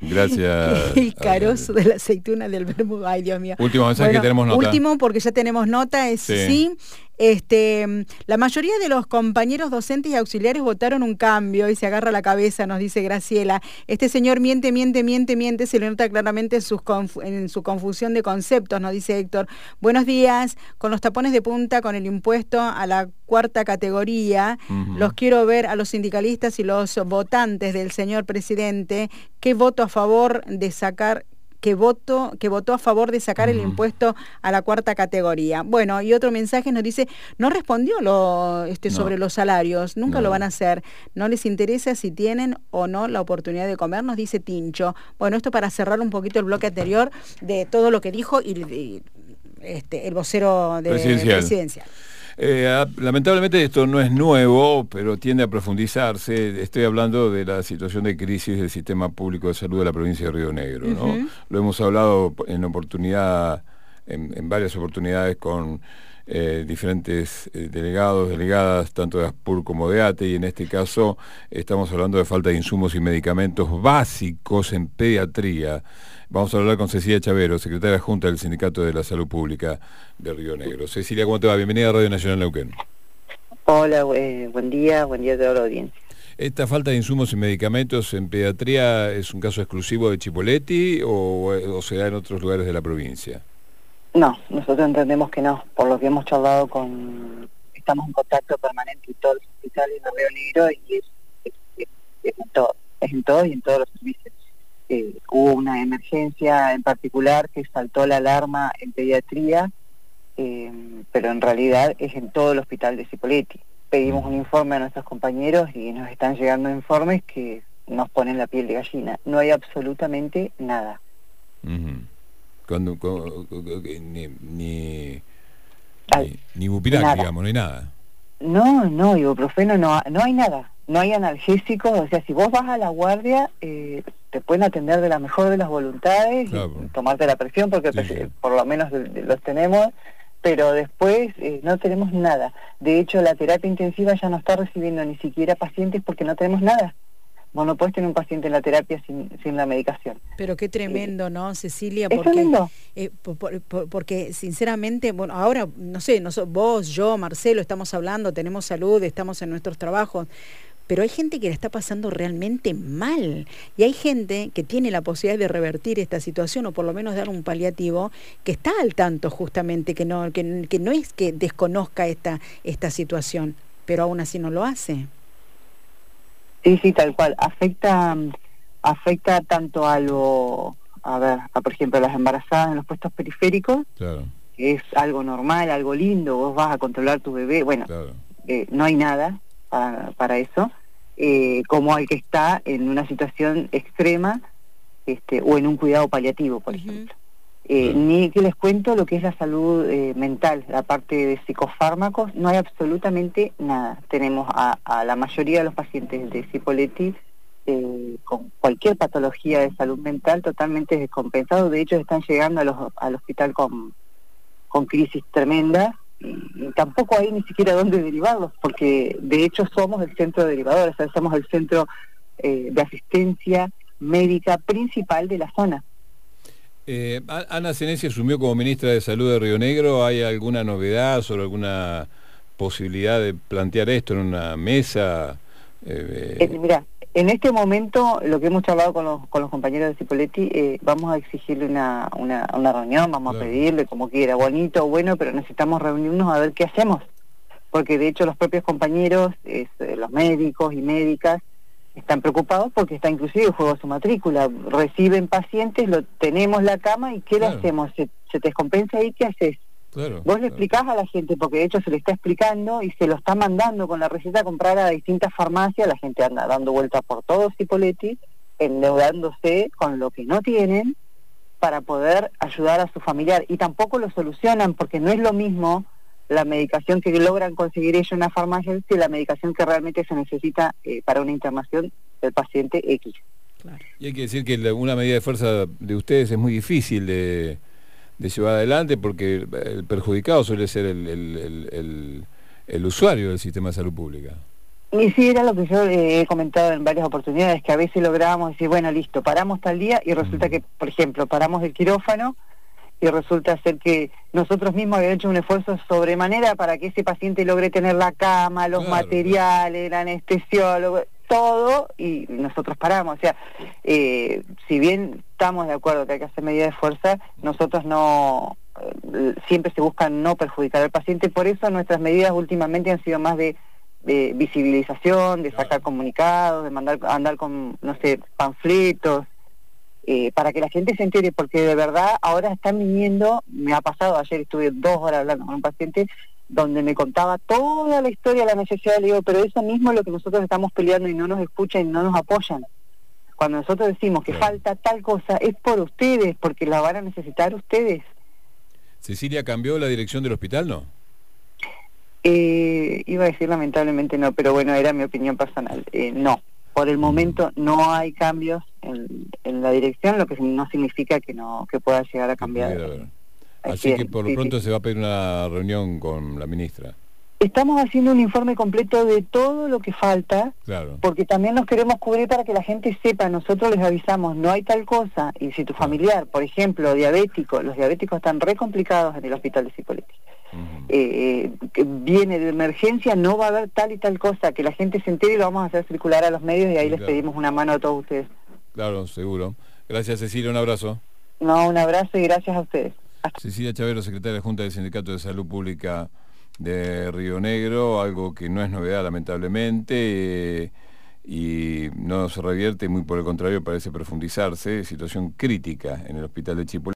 Gracias. El carozo de la aceituna del vermú. Ay, Dios mío. Último mensaje, que tenemos nota. Último, porque ya tenemos nota, es sí. La mayoría de los compañeros docentes y auxiliares votaron un cambio y se agarra la cabeza, nos dice Graciela. Este señor miente, se le nota claramente en su confusión de conceptos, nos dice Héctor. Buenos días, con los tapones de punta, con el impuesto a la cuarta categoría, los quiero ver a los sindicalistas y los votantes del señor presidente que votó a favor de sacar el impuesto a la cuarta categoría. Bueno, y otro mensaje nos dice, no respondió sobre los salarios, nunca lo van a hacer, no les interesa si tienen o no la oportunidad de comer, nos dice Tincho. Bueno, esto para cerrar un poquito el bloque anterior de todo lo que dijo el vocero presidencial. Lamentablemente esto no es nuevo, pero tiende a profundizarse. Estoy hablando de la situación de crisis del sistema público de salud de la provincia de Río Negro, ¿no? Lo hemos hablado en varias oportunidades con diferentes delegados, delegadas, tanto de ASPUR como de ATE, y en este caso estamos hablando de falta de insumos y medicamentos básicos en pediatría. Vamos a hablar con Cecilia Chavero, secretaria adjunta del Sindicato de la Salud Pública de Río Negro. Cecilia, ¿cómo te va? Bienvenida a Radio Nacional Neuquén. Hola, buen día a toda la audiencia. ¿Esta falta de insumos y medicamentos en pediatría es un caso exclusivo de Chipoleti o se da en otros lugares de la provincia? No, nosotros entendemos que no, por lo que hemos charlado estamos en contacto permanente en todos los hospitales de Río Negro y es en todo y en todos los servicios. Hubo una emergencia en particular que saltó la alarma en pediatría, pero en realidad es en todo el hospital de Cipolletti. Pedimos un informe a nuestros compañeros y nos están llegando informes que nos ponen la piel de gallina. No hay absolutamente nada. Ni Bupilac, digamos, no hay nada. No, ibuprofeno no hay nada. No hay analgésicos, o sea, si vos vas a la guardia, te pueden atender de la mejor de las voluntades, claro, y tomarte la presión, porque por lo menos los tenemos, pero después no tenemos nada. De hecho, la terapia intensiva ya no está recibiendo ni siquiera pacientes porque no tenemos nada. Vos no podés tener un paciente en la terapia sin la medicación. Pero qué tremendo, ¿no, Cecilia? Porque, es tremendo. Porque sinceramente, bueno, ahora, no sé, vos, yo, Marcelo, estamos hablando, tenemos salud, estamos en nuestros trabajos, pero hay gente que la está pasando realmente mal, y hay gente que tiene la posibilidad de revertir esta situación, o por lo menos dar un paliativo, que está al tanto justamente, que no es que desconozca esta situación, pero aún así no lo hace. Sí, tal cual. Afecta tanto por ejemplo, a las embarazadas en los puestos periféricos, claro, que es algo normal, algo lindo, vos vas a controlar tu bebé, bueno, claro, no hay nada para eso, como al que está en una situación extrema, o en un cuidado paliativo, por ejemplo. Ni que les cuento lo que es la salud mental, la parte de psicofármacos, no hay absolutamente nada. Tenemos a la mayoría de los pacientes de Cipolletti con cualquier patología de salud mental totalmente descompensados. De hecho, están llegando al hospital con crisis tremendas, y tampoco hay ni siquiera dónde derivarlos, porque de hecho somos el centro derivador, o sea, somos el centro de asistencia médica principal de la zona. Ana Senesi asumió como ministra de Salud de Río Negro. ¿Hay alguna novedad sobre alguna posibilidad de plantear esto en una mesa? Mira, en este momento lo que hemos charlado con los compañeros de Cipolletti, vamos a exigirle una reunión, vamos, claro, a pedirle como quiera, bonito o bueno, pero necesitamos reunirnos a ver qué hacemos, porque de hecho los propios compañeros, los médicos y médicas, están preocupados porque está inclusive juego su matrícula, reciben pacientes, tenemos la cama y ¿qué, claro, le hacemos? ¿Se te descompensa ahí? ¿Qué haces? Claro, vos le explicás a la gente, porque de hecho se le está explicando y se lo está mandando con la receta a comprar a distintas farmacias. La gente anda dando vueltas por todo Cipolletti, endeudándose con lo que no tienen para poder ayudar a su familiar, y tampoco lo solucionan, porque no es lo mismo la medicación que logran conseguir ellos en una farmacia que la medicación que realmente se necesita para una internación del paciente X. Claro. Y hay que decir que una medida de fuerza de ustedes es muy difícil de llevar adelante, porque el perjudicado suele ser el usuario del sistema de salud pública. Y sí, era lo que yo he comentado en varias oportunidades, que a veces lográbamos decir, bueno, listo, paramos tal día y resulta que, por ejemplo, paramos el quirófano y resulta ser que nosotros mismos habíamos hecho un esfuerzo sobremanera para que ese paciente logre tener la cama, los materiales, el anestesiólogo, todo, y nosotros paramos. O sea, si bien estamos de acuerdo que hay que hacer medidas de fuerza, nosotros no, siempre se busca no perjudicar al paciente, por eso nuestras medidas últimamente han sido más de visibilización, de sacar comunicados, de andar con, no sé, panfletos, para que la gente se entere, porque de verdad ahora están viniendo, me ha pasado, ayer estuve 2 horas hablando con un paciente donde me contaba toda la historia de la necesidad, le digo, pero eso mismo es lo que nosotros estamos peleando y no nos escuchan y no nos apoyan. Cuando nosotros decimos que falta tal cosa, es por ustedes, porque la van a necesitar ustedes. ¿Cecilia cambió la dirección del hospital, no? Iba a decir lamentablemente no, pero bueno, era mi opinión personal. No, por el momento no hay cambios en la dirección, lo que no significa que pueda llegar a cambiar. Así que por lo pronto se va a pedir una reunión con la ministra. Estamos haciendo un informe completo de todo lo que falta, porque también nos queremos cubrir para que la gente sepa. Nosotros les avisamos, no hay tal cosa, y si tu familiar, por ejemplo, diabético, los diabéticos están re complicados en el hospital de Cipolletti, que viene de emergencia, no va a haber tal y tal cosa, que la gente se entere y lo vamos a hacer circular a los medios y ahí les pedimos una mano a todos ustedes. Claro, seguro. Gracias, Cecilia, un abrazo. No, un abrazo y gracias a ustedes. Cecilia Chavero, secretaria de la Junta del Sindicato de Salud Pública de Río Negro, algo que no es novedad lamentablemente, y no se revierte, muy por el contrario parece profundizarse, situación crítica en el hospital de Chipolletti.